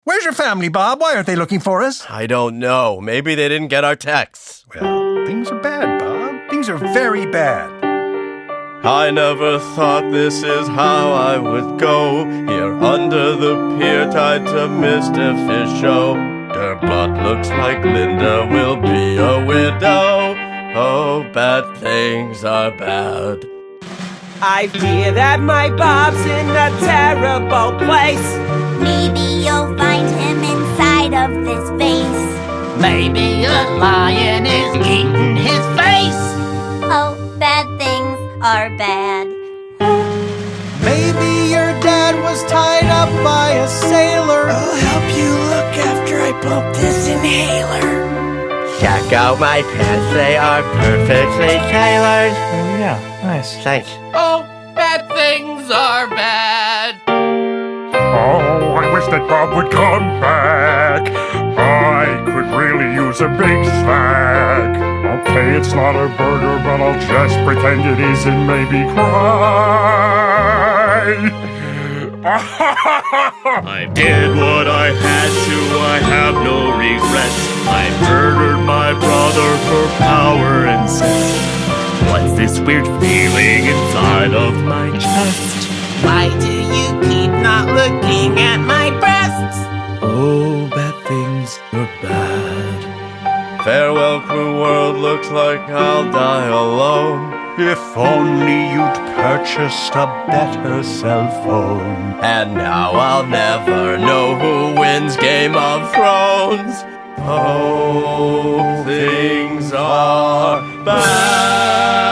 Where's your family, Bob? Why aren't they looking for us? I don't know. Maybe they didn't get our texts. Well, things are bad, Bob. Things are very bad. I never thought this is how I would go. Here under the pier tied to Mr. Fish Show. Der butt looks like Linda will be a widow. Oh, bad things are bad. I fear that my Bob's in a terrible place. Maybe you'll find him inside of this vase. Maybe a lion is eating his face. Oh, bad things are bad. Maybe your dad was tied up by a sailor. I'll help you look after I pump this inhaler. Check out my pants, they are perfectly tailored. Oh yeah, nice. Thanks. Oh, bad things are bad. Oh, I wish that Bob would come back. I could really use a big snack. Okay, it's not a burger, but I'll just pretend it is and maybe cry. I did what I had to, I have no regrets. I murdered my brother for power and sex. What's this weird feeling inside of my chest? Why do you keep not looking at my breasts? Oh, bad things are bad. Farewell, cruel world, looks like I'll die alone. If only you'd purchased a better cell phone. And now I'll never know who wins Game of Thrones. Oh, things are bad.